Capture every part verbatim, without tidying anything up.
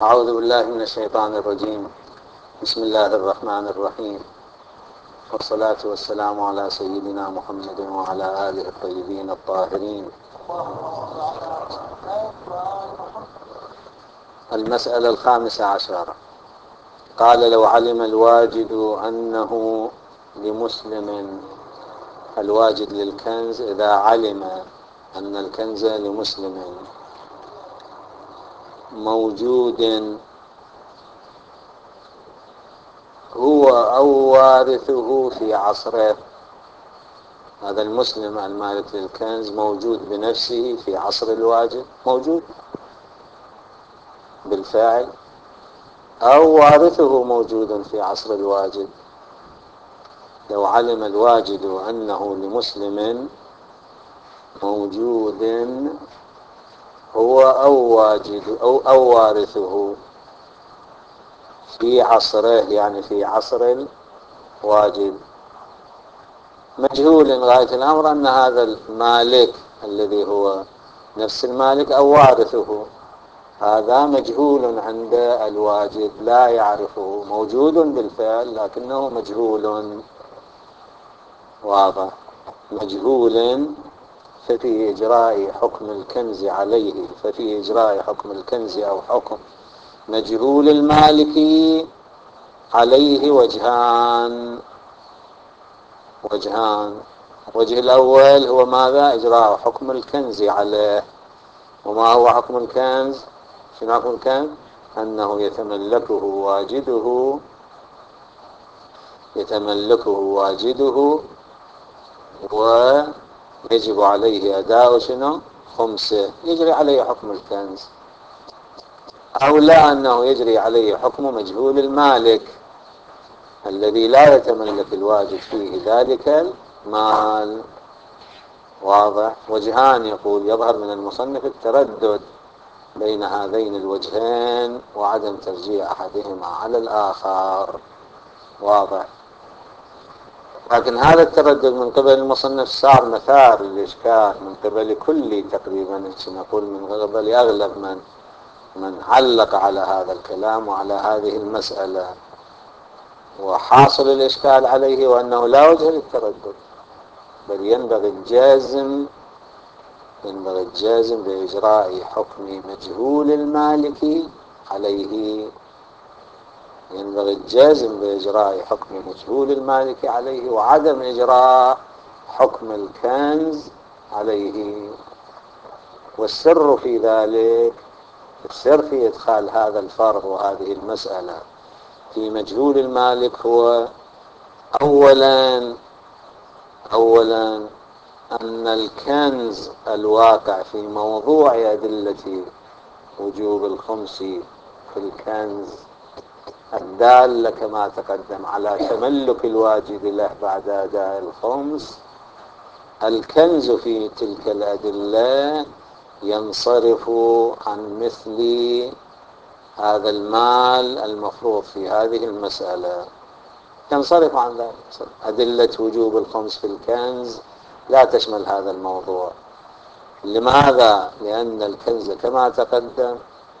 أعوذ بالله من الشيطان الرجيم. بسم الله الرحمن الرحيم، والصلاة والسلام على سيدنا محمد وعلى آله الطيبين الطاهرين. المسألة الخامسة عشرة. قال: لو علم الواجد أنه لمسلم، الواجد للكنز إذا علم أن الكنز لمسلم موجود هو أو وارثه في عصره، هذا المسلم المالك للكنز موجود بنفسه في عصر الواجد، موجود بالفعل، أو وارثه موجود في عصر الواجد. لو علم الواجد أنه لمسلم موجود هو أو واجد أو, أو وارثه في عصره، يعني في عصر الواجد، مجهول غاية الأمر أن هذا المالك الذي هو نفس المالك أو وارثه، هذا مجهول عند الواجد لا يعرفه، موجود بالفعل لكنه مجهول. واضح؟ مجهول، ففي إجراء حكم الكنز عليه، ففي إجراء حكم الكنز أو حكم مجهول المالك عليه وجهان وجهان وجه الأول هو ماذا؟ إجراء حكم الكنز عليه. وما هو حكم الكنز؟ شنو حكم الكنز؟ أنه يتملكه واجده يتملكه واجده ويجب عليه أداء شنو؟ خمسه، يجري عليه حكم الكنز. أو لا، أنه يجري عليه حكم مجهول المالك الذي لا يتملك الواجد فيه ذلك المال. واضح؟ وجهان، يقول يظهر من المصنف التردد بين هذين الوجهين وعدم ترجيح أحدهما على الآخر. واضح؟ لكن هذا التردد من قبل المصنف صار مثار للإشكال من قبل كل، تقريبا نقول من قبل أغلب من من علق على هذا الكلام وعلى هذه المسألة، وحاصل الإشكال عليه وأنه لا وجه للتردد، بل ينبغي الجازم ينبغي الجازم بإجراء حكم مجهول المالك عليه ينبغي الجازم بإجراء حكم مجهول المالك عليه وعدم إجراء حكم الكنز عليه. والسر في ذلك، السر في إدخال هذا الفرق وهذه المسألة في مجهول المالك هو أولا أولا أن الكنز الواقع في موضوع أدلة وجوب الخمس في الكنز الدالة كما تقدم على تملك الواجب له بعد أداء الخمس، الكنز في تلك الأدلة ينصرف عن مثل هذا المال المفروض في هذه المسألة، ينصرف عن ذلك. أدلة وجوب الخمس في الكنز لا تشمل هذا الموضوع. لماذا؟ لأن الكنز كما تقدم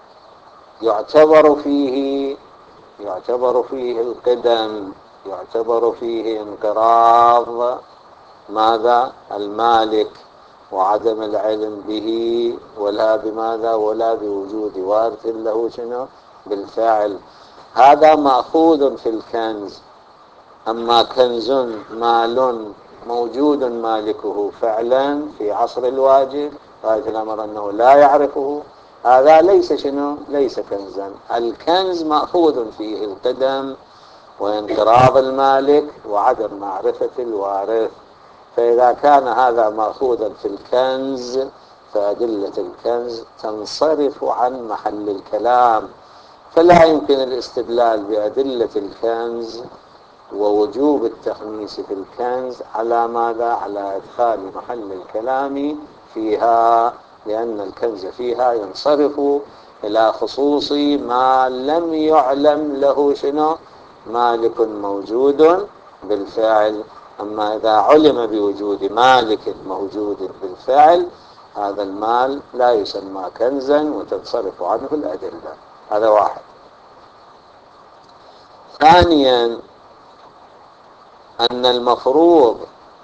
يعتبر فيه يعتبر فيه القدم، يعتبر فيه انقراض ماذا؟ المالك، وعدم العلم به، ولا بماذا؟ ولا بوجود وارث له شنو؟ بالفعل. هذا مأخوذ في الكنز. أما كنز مال موجود مالكه فعلا في عصر الواجب، غاية الأمر أنه لا يعرفه، هذا ليس شنو؟ ليس كنزا. الكنز مأخوذ فيه القدم وانقراض المالك وعدم معرفة الوارث. فإذا كان هذا مأخوذا في الكنز فأدلة الكنز تنصرف عن محل الكلام، فلا يمكن الاستدلال بأدلة الكنز ووجوب التخميس في الكنز على ماذا؟ على إدخال محل الكلام فيها، لأن الكنز فيها ينصرف إلى خصوص ما لم يعلم له شنو؟ مالك موجود بالفعل. أما إذا علم بوجود مالك موجود بالفعل، هذا المال لا يسمى كنزا وتنصرف عنه الأدلة. هذا واحد. ثانيا أن المفروض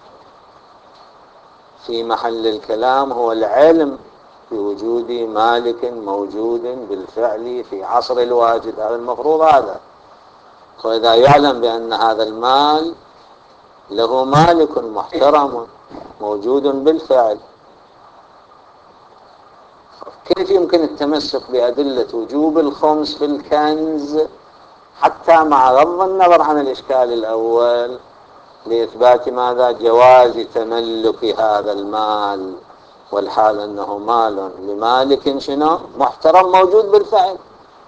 في محل الكلام هو العلم بوجود مالك موجود بالفعل في عصر الواجد، هذا المفروض. هذا وإذا يعلم بأن هذا المال له مالك محترم موجود بالفعل، كيف يمكن التمسك بأدلة وجوب الخمس في الكنز حتى مع غض النظر عن الإشكال الأول لإثبات ماذا؟ جواز تملك هذا المال، والحال أنه مال لمالك شنو؟ محترم موجود بالفعل.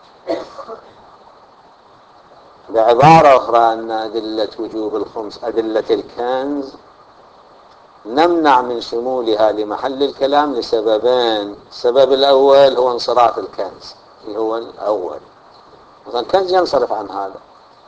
بعبارة أخرى أن أدلة وجوب الخمس أدلة الكنز نمنع من شمولها لمحل الكلام لسببين. السبب الأول هو انصراف الكنز، هو الأول، مثلا الكنز ينصرف عن هذا.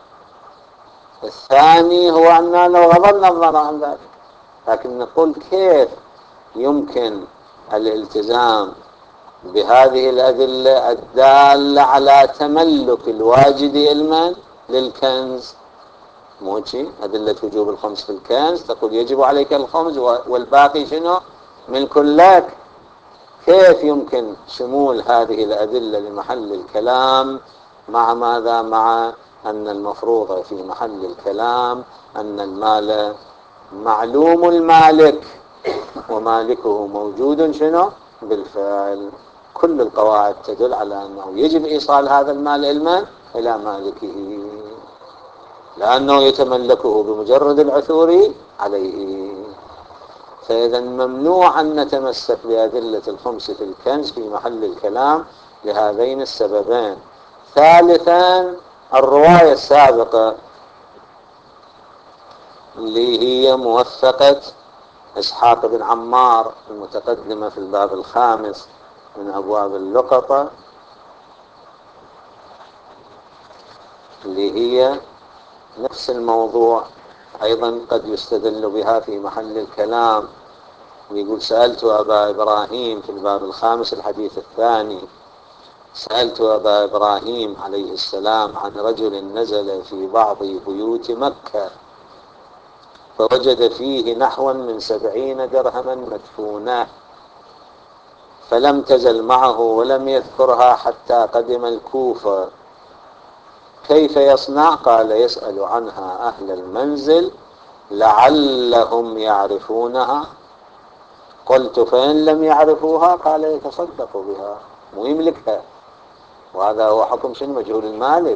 الثاني هو أننا لو غضبنا النظر عن ذلك، لكن نقول كيف يمكن الالتزام بهذه الأدلة الدالة على تملك الواجد علما للكنز؟ موجي أدلة وجوب الخمس في الكنز تقول يجب عليك الخمس والباقي شنو؟ ملك لك. كيف يمكن شمول هذه الأدلة لمحل الكلام مع ماذا؟ مع أن المفروض في محل الكلام أن المال معلوم المالك ومالكه موجود شنو؟ بالفعل. كل القواعد تدل على أنه يجب إيصال هذا المال علما إلى مالكه، لأنه يتملكه بمجرد العثور عليه. فإذا ممنوع أن نتمسك بأدلة الخمس في الكنز في محل الكلام لهذين السببين. ثالثا الرواية السابقة اللي هي موثقة إسحاق بن عمار المتقدمة في الباب الخامس من أبواب اللقطة، اللي هي نفس الموضوع أيضا قد يستدل بها في محل الكلام. يقول سألت أبا إبراهيم في الباب الخامس الحديث الثاني، سألت أبا إبراهيم عليه السلام عن رجل نزل في بعض بيوت مكة فوجد فيه نحوا من سبعين درهما مدفونة فلم تزل معه ولم يذكرها حتى قدم الكوفة، كيف يصنع؟ قال يسأل عنها أهل المنزل لعلهم يعرفونها. قلت فإن لم يعرفوها؟ قال يتصدقوا بها، مو يملكها. وهذا هو حكم شنو؟ مجهول المالك.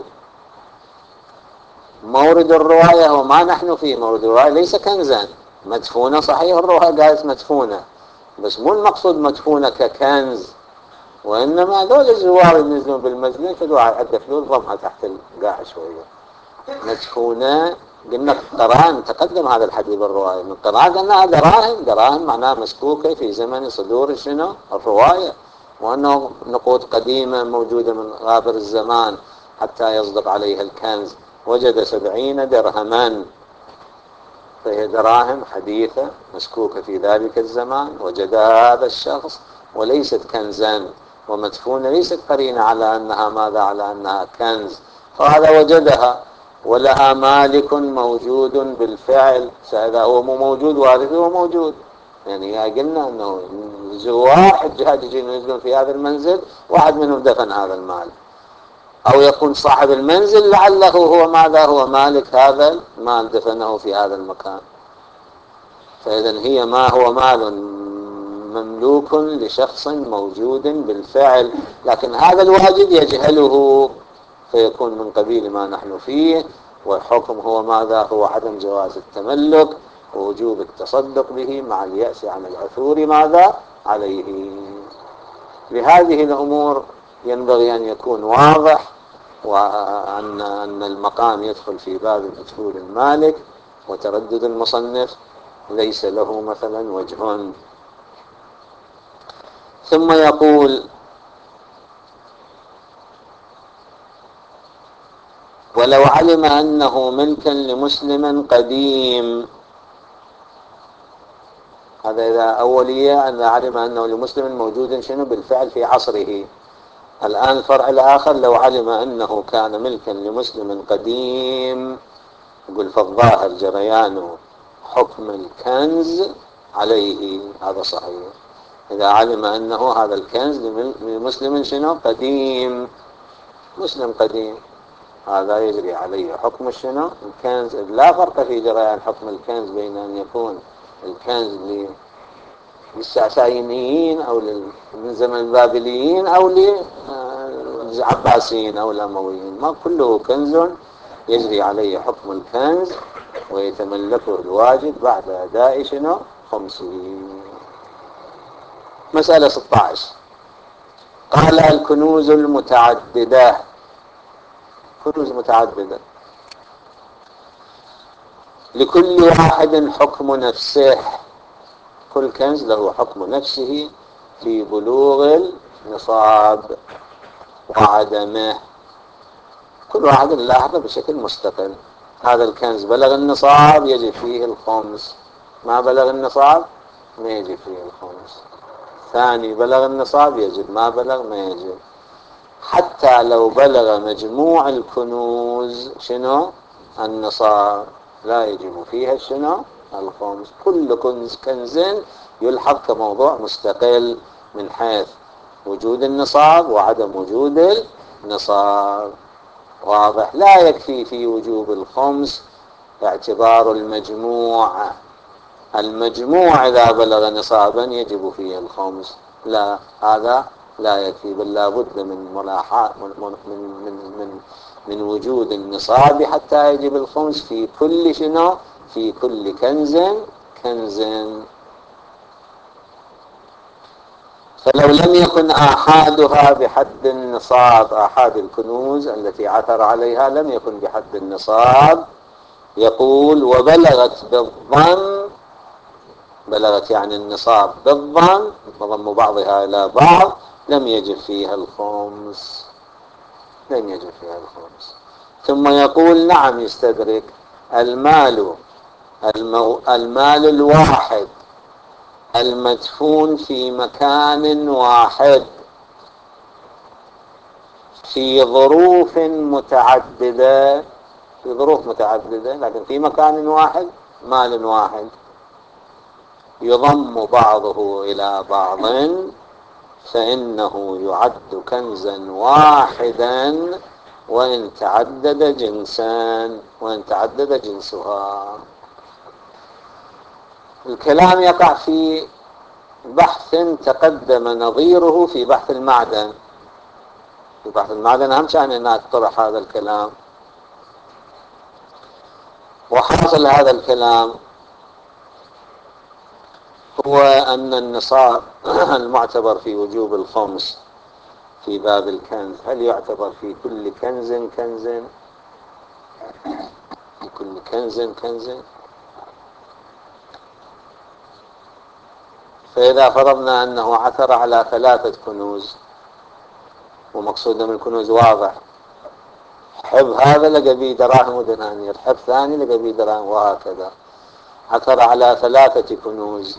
مورد الرواية هو ما نحن فيه، مورد الرواية ليس كنزا، مدفونة صحيح، الرواية قالت مدفونة، بس مو المقصود مدفونة ككنز، وإنما هذول الزوار اللي ينزلون بالمنزل فدوا عدة فلوس ضمها تحت القاع شوية. مدفونة قلنا قران، تقدم هذا الحديث بالرواية من قران قلنا دراهم، دراهم معناها مسكوكة في زمن صدور شنو؟ الرواية، وأنه نقود قديمة موجودة من غابر الزمان حتى يصدق عليها الكنز. وجد سبعين درهما، فهي دراهم حديثة مسكوكة في ذلك الزمان وجدها هذا الشخص وليست كنزا، ومدفونة ليست قرينة على أنها ماذا؟ على أنها كنز. فهذا وجدها ولها مالك موجود بالفعل، فإذا هو مو موجود وارثه هو موجود. يعني قلنا أنه زوار حجاج يجون ينزلون في هذا المنزل، واحد منهم دفن هذا المال، أو يكون صاحب المنزل لعله هو ماذا؟ هو مالك هذا المال دفنه في هذا المكان. فإذا هي ما هو مال مملوك لشخص موجود بالفعل، لكن هذا الواجد يجهله فيكون من قبيل ما نحن فيه، والحكم هو ماذا؟ هو عدم جواز التملك ووجوب التصدق به مع اليأس عن العثور ماذا؟ عليه. لهذه الأمور ينبغي أن يكون واضح، وأن أن المقام يدخل في باب مجهول المالك، وتردد المصنف ليس له مثلا وجه. ثم يقول ولو علم أنه ملكا لمسلم قديم، هذا إذا أولية أن علم أنه لمسلم موجود شنو؟ بالفعل في عصره. الآن الفرع الآخر: لو علم أنه كان ملكا لمسلم قديم، يقول فالظاهر جريان حكم الكنز عليه. هذا صحيح. إذا علم أنه هذا الكنز لمسلم شنو قديم، مسلم قديم، هذا يجري عليه حكم شنو الكنز. لا فرق في جريان حكم الكنز بين أن يكون الكنز للساسانيين أو من زمن البابليين أو للعباسيين أو الأمويين، ما كله كنز يجري عليه حكم الكنز ويتملكه الواجد بعد أداء شنو خمسه. مسألة ستة عشر: قال الكنوز المتعددة. كنوز متعددة لكل واحد حكم نفسه، كل كنز له حكم نفسه في بلوغ النصاب وعدمه، كل واحد لاحظه بشكل مستقل. هذا الكنز بلغ النصاب يجب فيه الخمس، ما بلغ النصاب ما يجب فيه الخمس. ثاني بلغ النصاب يجب، ما بلغ ما يجب. حتى لو بلغ مجموع الكنوز شنو النصاب لا يجب فيها شنو الخمس. كل كنز كنز يلحظ كموضوع مستقل من حيث وجود النصاب وعدم وجود النصاب. واضح؟ لا يكفي في وجوب الخمس اعتبار المجموع. المجموع إذا بلغ نصابا يجب فيه الخمس، لا، هذا لا يكفي، بل لا بد من ملاحظة من, من, من, من, من وجود النصاب حتى يجب الخمس في كل شنو في كل كنز كنز. فلو لم يكن آحادها بحد النصاب، آحاد الكنوز التي عثر عليها لم يكن بحد النصاب، يقول وبلغت بالظن، بلغت يعني النصاب بالظن وضم بعضها إلى بعض، لم يجب فيها الخمس، لم يجب فيها الخمس. ثم يقول نعم يستدرك: المال المو المال الواحد المدفون في مكان واحد في ظروف متعددة، في ظروف متعددة لكن في مكان واحد، مال واحد، يضم بعضه إلى بعض، فإنه يعد كنزا واحدا وإن تعدد جنسان، وإن تعدد جنسها. الكلام يقع في بحث تقدم نظيره في بحث المعدن. في بحث المعدن أهم شأن أن أطرح هذا الكلام. وحاصل هذا الكلام هو أن النصاب المعتبر في وجوب الخمس في باب الكنز، هل يعتبر في كل كنز كنز، في كل كنز كنز؟ فإذا فرضنا أنه عثر على ثلاثة كنوز، ومقصودنا من الكنوز واضح، حب هذا لقى به دراهم ودنانير، حب ثاني لقى به دراهم، وهكذا عثر على ثلاثة كنوز،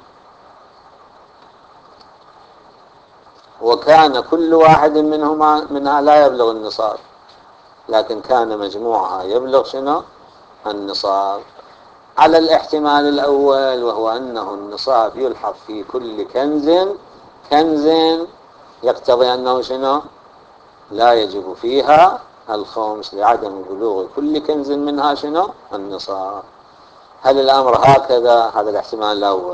وكان كل واحد منهما منها لا يبلغ النصاب، لكن كان مجموعها يبلغ شنو النصاب. على الاحتمال الأول وهو أنه النصاب يلحق في كل كنز كنز، يقتضي أنه شنو لا يجب فيها الخمس لعدم بلوغ كل كنز منها شنو النصاب. هل الأمر هكذا؟ هذا الاحتمال الأول.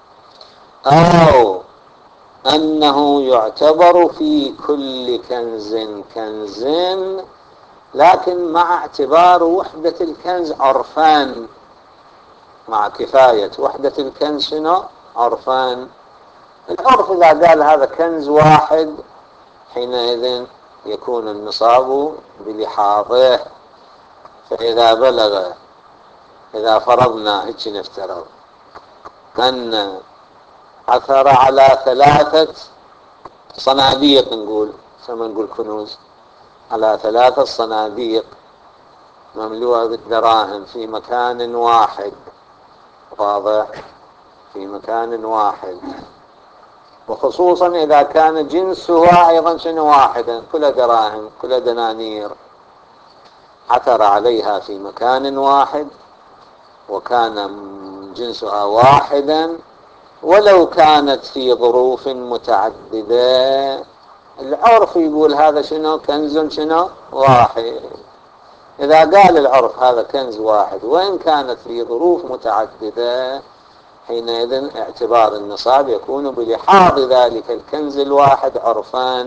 أو أنه يعتبر في كل كنز كنز لكن مع اعتبار وحدة الكنز عرفان، مع كفاية وحدة الكنز شنو عرفان. العرف إذا قال هذا كنز واحد حينئذ يكون النصاب بلحاظه. فإذا بلغ، إذا فرضنا هيك نفترض أن عثر على ثلاثة صناديق، نقول كما نقول كنوز، على ثلاثة صناديق مملوءة بالدراهم في مكان واحد، واضح، في مكان واحد، وخصوصا إذا كان جنسها أيضا شنو واحدا، كل دراهم كل دنانير عثر عليها في مكان واحد وكان جنسها واحدا، ولو كانت في ظروف متعددة، العرف يقول هذا شنو كنز شنو واحد. إذا قال العرف هذا كنز واحد وإن كانت في ظروف متعددة، حينئذ اعتبار النصاب يكون بلحاظ ذلك الكنز الواحد عرفا.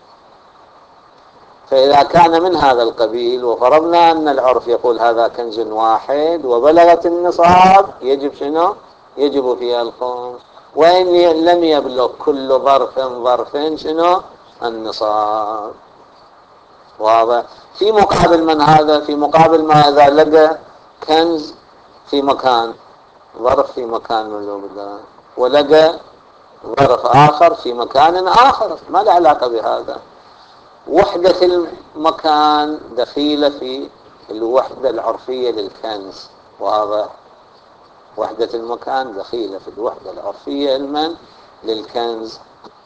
فإذا كان من هذا القبيل وفرضنا أن العرف يقول هذا كنز واحد وبلغت النصاب، يجب شنو؟ يجب فيها الخمس. وإن لم يبلغ كل ظرف ظرف شنو؟ النصاب. واضح؟ في مقابل من هذا، في مقابل ما إذا لقى كنز في مكان، ظرف في مكان من ولقى ظرف آخر في مكان آخر ما له علاقة بهذا، وحدة المكان دخيلة في الوحدة العرفية للكنز. وهذا وحدة المكان دخيلة في الوحدة العرفية المن للكنز،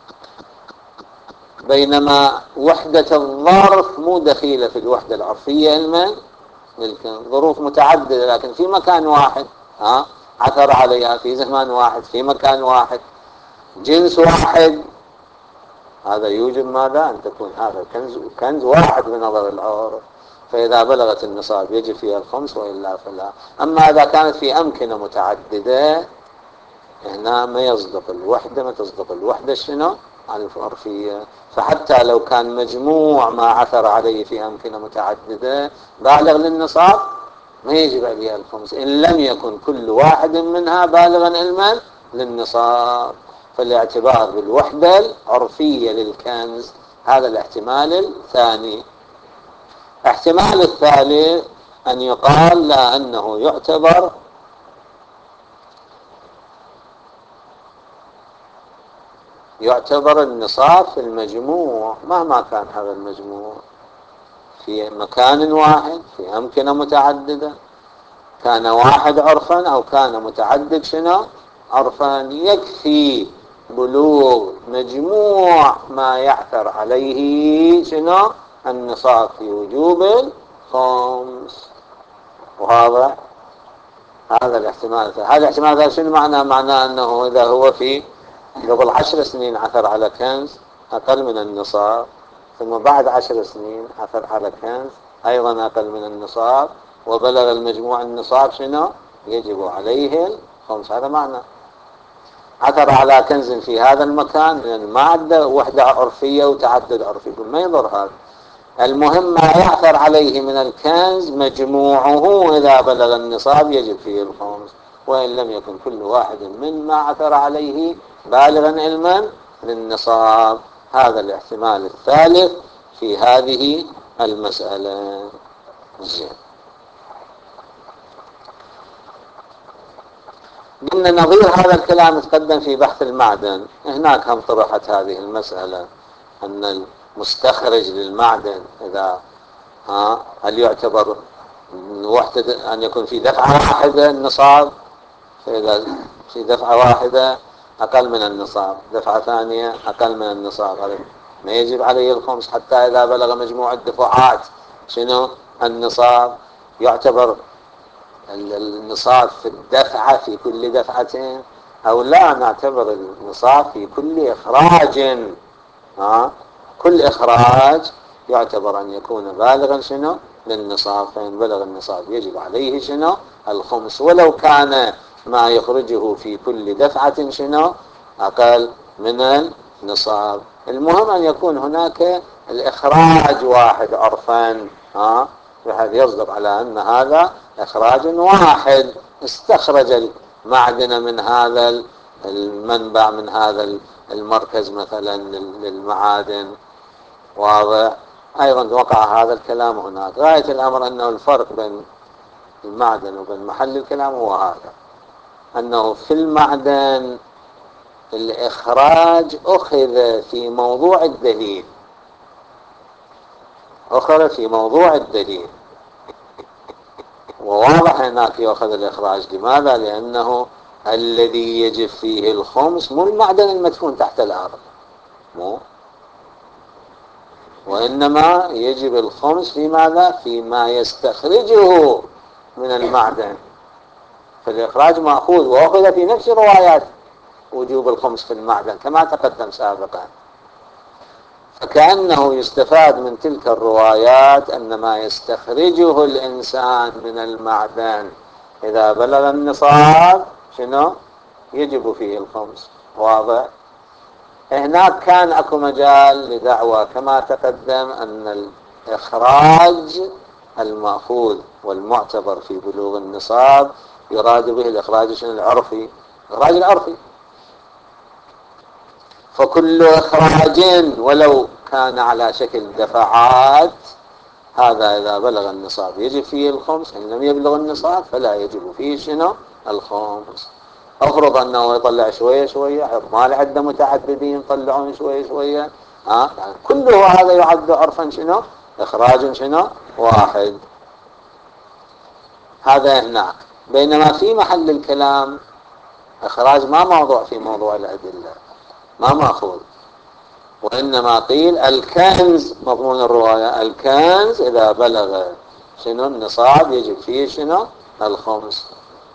بينما وحدة الظرف مو دخيلة في الوحدة العرفية المن للكنز. ظروف متعددة لكن في مكان واحد، ها عثر عليها في زمان واحد في مكان واحد جنس واحد، هذا يوجب ماذا؟ أن تكون هذا كنز كنز واحد بنظر العرف. فإذا بلغت النصاب يجب فيها الخمس وإلا فلا. أما إذا كانت في أمكنة متعددة، هنا ما يصدق الوحدة، ما تصدق الوحدة شنو؟ على العرفية. فحتى لو كان مجموع ما عثر عليه في أمكنة متعددة بالغ للنصاب، ما يجب عليها الخمس إن لم يكن كل واحد منها بالغا علما للنصاب. فالاعتبار بالوحدة العرفية للكنز هذا الاحتمال الثاني. احتمال الثالث أن يقال لا، أنه يعتبر يعتبر النصاب في المجموع مهما كان هذا المجموع، في مكان واحد في أمكنة متعددة، كان واحد عرفا أو كان متعدد شنو عرفا، يكفي بلوغ مجموع ما يعثر عليه شنو النصاب في وجوب الخمس. وهذا هذا الاحتمال. هذا الاحتمال شنو معناه؟ معناه أنه إذا هو في قبل عشر سنين عثر على كنز أقل من النصاب، ثم بعد عشر سنين عثر على كنز أيضا أقل من النصاب، وبلغ المجموع النصاب شنو يجب عليه الخمس. هذا معنى عثر على كنز في هذا المكان، لأن ما عنده وحدة عرفية وتعدد عرفي، يقول ما يضر هذا. المهم ما يعثر عليه من الكنز مجموعه إذا بلغ النصاب يجب فيه الخمس، وإن لم يكن كل واحد مما عثر عليه بالغا علما للنصاب. هذا الاحتمال الثالث في هذه المسألة. زين، قلنا نظير هذا الكلام تقدم في بحث المعدن. هناك هم طرحت هذه المسألة أن المستخرج للمعدن إذا ها هل يعتبر وحدة أن يكون في دفعة واحدة النصاب، فإذا في دفعة واحدة أقل من النصاب، دفعة ثانية أقل من النصاب، ما يجب عليه الخمس حتى إذا بلغ مجموع الدفعات شنو النصاب. يعتبر النصاب في الدفعة في كل دفعتين، أو لا نعتبر النصاب في كل إخراج. ها كل إخراج يعتبر أن يكون بالغا شنو للنصاب، فإن بلغ النصاب يجب عليه شنو الخمس، ولو كان ما يخرجه في كل دفعة شنو أقل من النصاب. المهم أن يكون هناك الإخراج واحد عرفا، ها بحيث يصدق على أن هذا إخراج واحد، استخرج المعدن من هذا المنبع من هذا المركز مثلا للمعادن. واضح؟ أيضا وقع هذا الكلام هناك. غاية الأمر أنه الفرق بين المعدن وبين محل الكلام هو هذا، أنه في المعدن الإخراج أخذ في موضوع الدليل، أخذ في موضوع الدليل، وواضح هناك يأخذ الإخراج. لماذا؟ لأنه الذي يجب فيه الخمس مو المعدن المدفون تحت الأرض، مو، وإنما يجب الخمس في ماذا؟ فيما يستخرجه من المعدن. فالإخراج مأخوذ، وأخذ في نفس روايات وجوب الخمس في المعدن كما تقدم سابقا. فكأنه يستفاد من تلك الروايات أن ما يستخرجه الإنسان من المعدن إذا بلغ النصاب شنو؟ يجب فيه الخمس. واضح؟ هناك كان اكو مجال لدعوة كما تقدم أن الإخراج المأخوذ والمعتبر في بلوغ النصاب يراد به الإخراج شنو؟ العرفي، الإخراج العرفي. فكل إخراج ولو كان على شكل دفعات هذا إذا بلغ النصاب يجب فيه الخمس، إن لم يبلغ النصاب فلا يجب فيه شنو؟ الخمس. افرض انه يطلع شوية شوية، مال عدة متعددين يطلعون شوية شوية، ها يعني كله هذا يعد عرفا شنو؟ إخراج شنو؟ واحد. هذا هناك. بينما في محل الكلام إخراج ما موضوع في موضوع الأدلة، ما مأخوذ، وإنما قيل الكنز، مضمون الرواية الكنز إذا بلغ شنو؟ النصاب يجب فيه شنو؟ الخمس.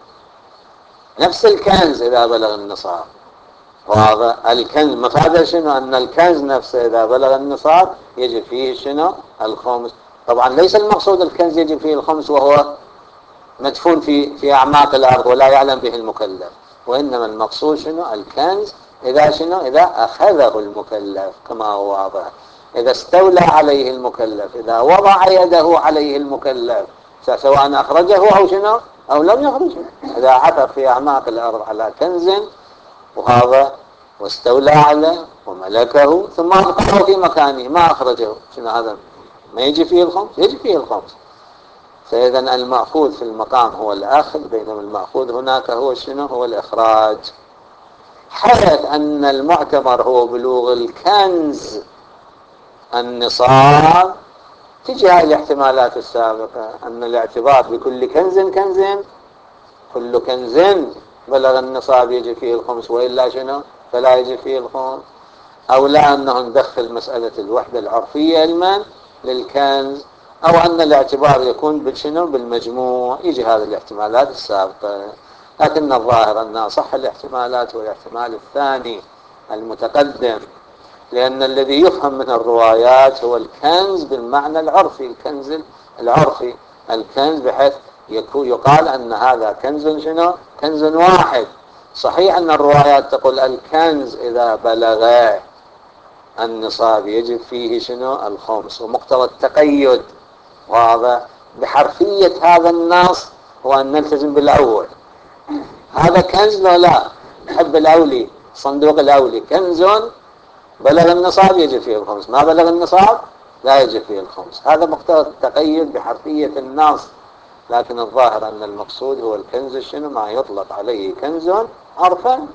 نفس الكنز إذا بلغ النصاب. وهذا الكنز مفاده شنو؟ أن الكنز نفسه إذا بلغ النصاب يجب فيه شنو؟ الخمس. طبعا ليس المقصود الكنز يجب فيه الخمس وهو مدفون في في أعماق الأرض ولا يعلم به المكلف، وإنما المقصود شنو؟ الكنز إذا شنو؟ إذا أخذه المكلف كما هو واضح، إذا استولى عليه المكلف، إذا وضع يده عليه المكلف، سواء أخرجه أو شنو؟ أو لم يخرجه. إذا عثر في أعماق الأرض على كنز وهذا واستولى عليه وملكه ثم أبقاه في مكانه ما أخرجه، شنو هذا؟ ما يجي فيه الخمس؟ يجي فيه الخمس. فإذا المأخوذ في المقام هو الأخذ، بينما المأخوذ هناك هو شنو؟ هو الإخراج. حيث أن المعتبر هو بلوغ الكنز النصاب، تجي هذه الاحتمالات السابقة أن الاعتبار بكل كنز كنز، كل كنز بلغ النصاب يجي فيه الخمس وإلا شنو؟ فلا يجي فيه الخمس. أو لا أنه ندخل مسألة الوحدة العرفية علما للكنز، أو أن الاعتبار يكون بالشنو؟ بالمجموع. يجي هذه الاحتمالات السابقة، لكن الظاهر أن صح الاحتمالات والاحتمال الثاني المتقدم، لأن الذي يفهم من الروايات هو الكنز بالمعنى العرفي، الكنز العرفي، الكنز بحيث يقال أن هذا كنز شنو؟ كنز واحد. صحيح أن الروايات تقول الكنز إذا بلغ النصاب يجب فيه شنو؟ الخمس، ومقتضى التقيد وهذا بحرفية هذا النص هو أن نلتزم بالأول. هذا كنز لو لا حب الأولي، صندوق الأولي كنز بلغ النصاب يجب فيه الخمس، ما بلغ النصاب لا يجب فيه الخمس. هذا مقتضى التقيد بحرفية النص، لكن الظاهر أن المقصود هو الكنز شنو؟ ما يطلق عليه كنز عرفا.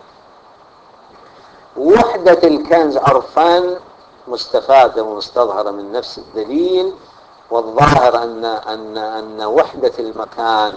وحدة الكنز عرفا مستفادة ومستظهرة من نفس الدليل، والظاهر أن أن أن وحدة المكان،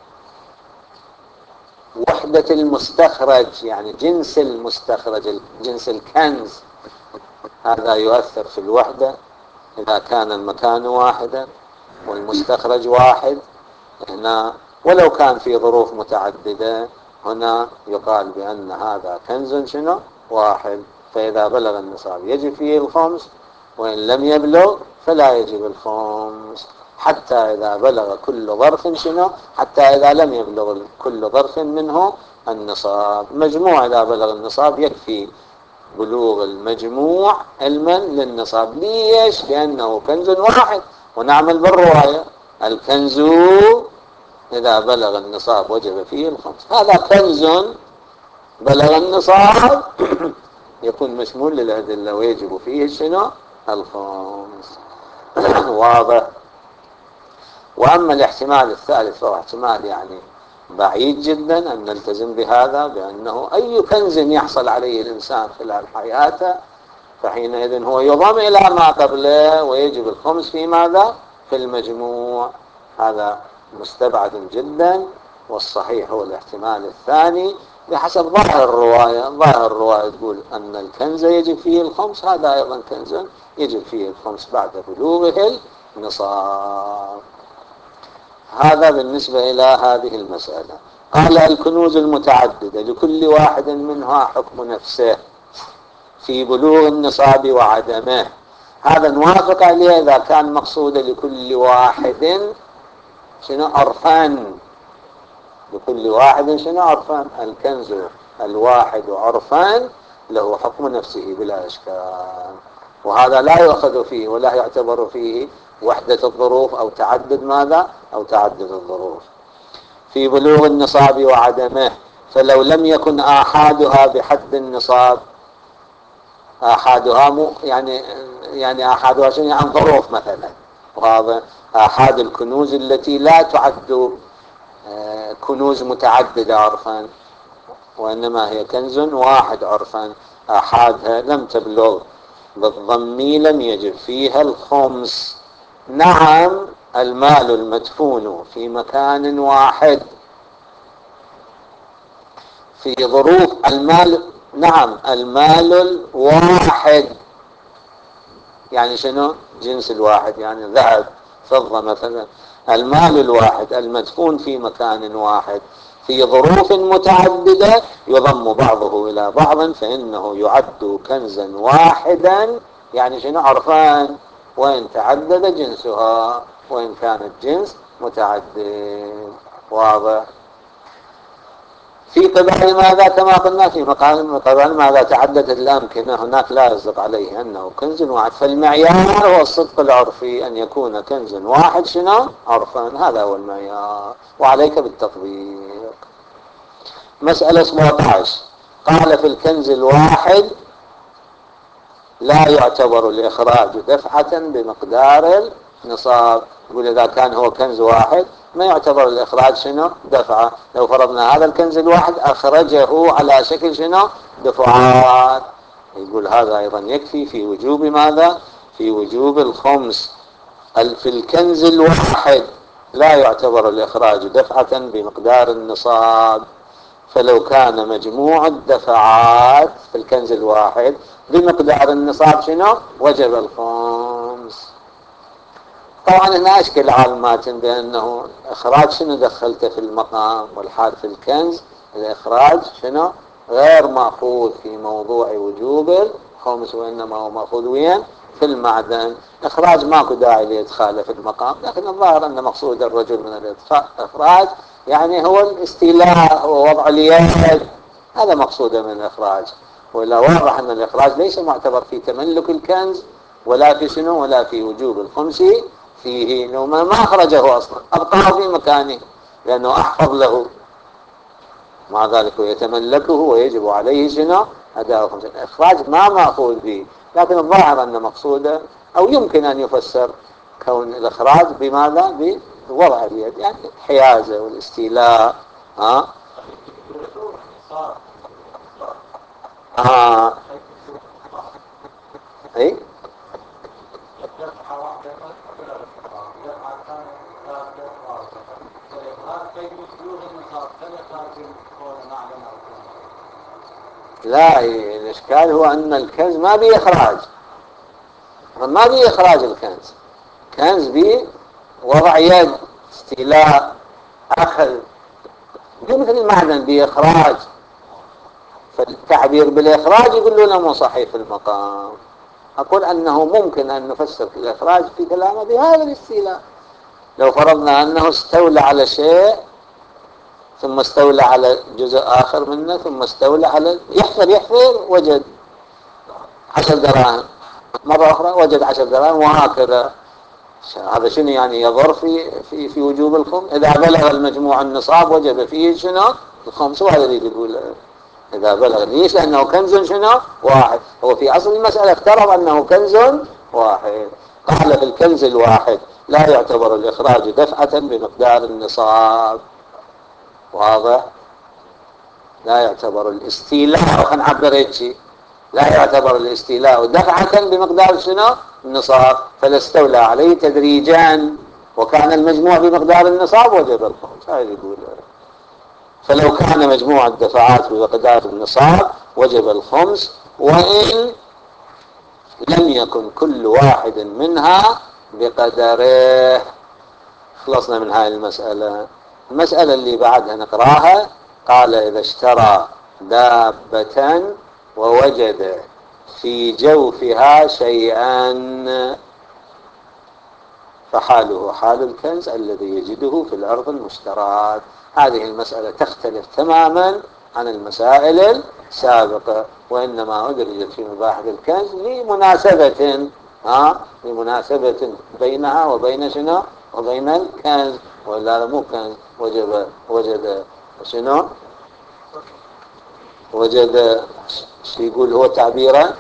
وحدة المستخرج، يعني جنس المستخرج، جنس الكنز، هذا يؤثر في الوحدة. إذا كان المكان واحدا والمستخرج واحد هنا، ولو كان في ظروف متعددة، هنا يقال بأن هذا كنز شنو؟ واحد. فإذا بلغ النصاب يجب فيه الخمس، وإن لم يبلغ فلا يجب الخمس، حتى إذا بلغ كل ظرف شنو؟ حتى إذا لم يبلغ كل ظرف منه النصاب. مجموع إذا بلغ النصاب يكفي بلوغ المجموع علما للنصاب. ليش؟ لأنه كنز واحد، ونعمل بالرواية الكنز إذا بلغ النصاب وجب فيه الخمس. هذا كنز بلغ النصاب يكون مشمول للأدلة ويجب فيه شنو؟ الخمس. واضح؟ وأما الاحتمال الثالث فهو احتمال يعني بعيد جدا أن نلتزم بهذا، بأنه أي كنز يحصل عليه الإنسان خلال حياته فحينئذ هو يضم إلى ما قبله ويجب الخمس في ماذا؟ في المجموع. هذا مستبعد جدا، والصحيح هو الاحتمال الثاني، بحسب ظاهر الرواية. ظاهر الرواية تقول أن الكنز يجب فيه الخمس، هذا أيضا كنز يجب فيه الخمس بعد بلوغه النصاب. هذا بالنسبة إلى هذه المسألة. قال الكنوز المتعددة لكل واحد منها حكم نفسه في بلوغ النصاب وعدمه. هذا نوافق عليه إذا كان مقصود لكل واحد شنو عرفان. لكل واحد شنو عرفان. الكنز الواحد عرفان له حكم نفسه بلا إشكال، وهذا لا يؤخذ فيه ولا يعتبر فيه وحدة الظروف أو تعدد ماذا أو تعدد الظروف. في بلوغ النصاب وعدمه، فلو لم يكن آحادها بحد النصاب، آحادها مو يعني يعني آحادها شنو يعني ظروف مثلا، وهذا آحاد الكنوز التي لا تعد كنوز متعددة عرفا، وإنما هي كنز واحد عرفا. آحادها لم تبلغ بالضم لم يجب فيها الخمس. نعم المال المدفون في مكان واحد في ظروف المال، نعم المال الواحد يعني شنو جنس الواحد، يعني ذهب فضة مثلا. المال الواحد المدفون في مكان واحد في ظروف متعددة يضم بعضه إلى بعض فإنه يعد كنزا واحدا، يعني شنو عرفان، وإن تعدد جنسها وإن كان الجنس متعدد. واضح. في قبل ماذا كما قلنا في مقام قبل ماذا تعددت الأمكنة هناك لا يصدق عليه أنه كنز واحد، فالمعيار هو الصدق العرفي أن يكون كنز واحد شنو عرفا، هذا هو المعيار وعليك بالتطبيق. مسألة سبعة عشر قال في الكنز الواحد لا يعتبر الإخراج دفعة بمقدار النصاب. يقول إذا كان هو كنز واحد ما يعتبر الإخراج شنو دفعة. لو فرضنا هذا الكنز الواحد أخرجه على شكل شنو دفعات، يقول هذا أيضا يكفي في وجوب ماذا في وجوب الخمس. في الكنز الواحد لا يعتبر الإخراج دفعة بمقدار النصاب، فلو كان مجموع الدفعات في الكنز الواحد بمقدار النصاب شنو وجب الخمس. طبعا هنا اشكل عالمات بانه اخراج شنو دخلته في المقام والحال في الكنز، الاخراج شنو غير ماخوذ في موضوع وجوب الخمس، وانما هو ماخوذ وين في المعدن. اخراج ماكو داعي لادخاله في المقام، لكن الظاهر ان مقصود الرجل من الاخراج يعني هو الاستيلاء ووضع اليد، هذا مقصوده من الاخراج. ولا واضح ان الاخراج ليس معتبر في تملك الكنز ولا في شنو ولا في وجوب الخمس فيه، انه ما اخرجه اصلا ابقاه في مكانه لانه احفظ له، مع ذلك يتملكه ويجب عليه شنو اداء خمسة. الاخراج ما ماخوذ به، لكن الظاهر ان مقصوده او يمكن ان يفسر كون الاخراج بماذا بوضع اليد، يعني الحيازه والاستيلاء. ها اه اي لا، الاشكال هو ان الكنز ما به اخراج، ما به اخراج الكنز، كنز به وضع يد استيلاء اخذ، مثل المعدن به اخراج. فالتعبير بالاخراج يقول لنا مو صحيح في المقام. اقول انه ممكن ان نفسر الاخراج في كلامه بهذا الاستيلاء. لو فرضنا انه استولى على شيء ثم استولى على جزء آخر منه ثم استولى على يحفر يحفر وجد عشر دراهم، مرة أخرى وجد عشر دراهم، وهكذا. هذا شنو يعني يضر في في في وجوب الخمس. إذا بلغ المجموع النصاب وجب فيه شنو الخمس. وهذا اللي يقول إذا بلغ، ليش؟ لأنه كنز شنو واحد. هو في أصل المسألة افترض أنه كنز واحد. قال في الكنز الواحد لا يعتبر الإخراج دفعة بمقدار النصاب. واضح. لا يعتبر الاستيلاء، خلينا نعبر هيك، لا يعتبر الاستيلاء دفعة بمقدار شنو النصاب، فلا استولى عليه تدريجا وكان المجموع بمقدار النصاب وجب الخمس. هذا يقول فلو كان مجموع الدفعات بمقدار النصاب وجب الخمس، وإن لم يكن كل واحد منها بقدره. خلصنا من هاي المسألة. المسألة اللي بعدها نقراها. قال إذا اشترى دابة ووجد في جوفها شيئا فحاله حال الكنز الذي يجده في الأرض المشترات. هذه المسألة تختلف تماما عن المسائل السابقة، وإنما أدرجت في مباحث الكنز لمناسبة ها لمناسبة بينها وبين شنو وبين الكنز، ولا مو كنز. وجب وجد شنو وجد شو يقول هو تعبيره؟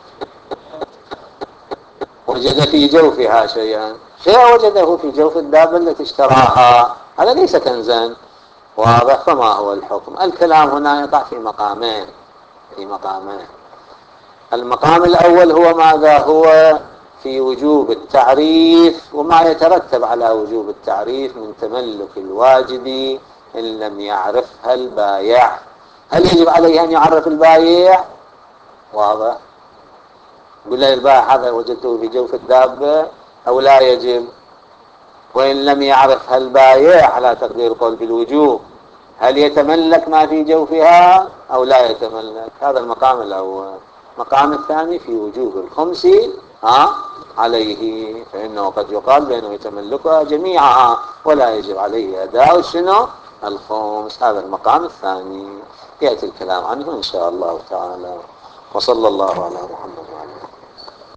وجد في جوفها شيئا. شيء وجده في جوف الدابة التي اشتراها، هذا ليس كنزا. واضح؟ فما هو الحكم؟ الكلام هنا يقع في مقامين في مقامين المقام الأول هو ماذا هو في وجوب التعريف وما يترتب على وجوب التعريف من تملك الواجب إن لم يعرفها البايع. هل يجب عليه أن يعرف البايع؟ واضح؟ يقول له البائع هذا وجدته في جوف الدابة أو لا يجب؟ وإن لم يعرفها البايع على تقدير القول بالوجوب، هل يتملك ما في جوفها أو لا يتملك؟ هذا المقام الأول. المقام الثاني في وجوب الخمس ها عليه، فإنه قد يقال بأنه يتملكها جميعها ولا يجب عليه أداء شنو الخمس. هذا المقام الثاني يأتي الكلام عنه إن شاء الله تعالى. وصلى الله على محمد.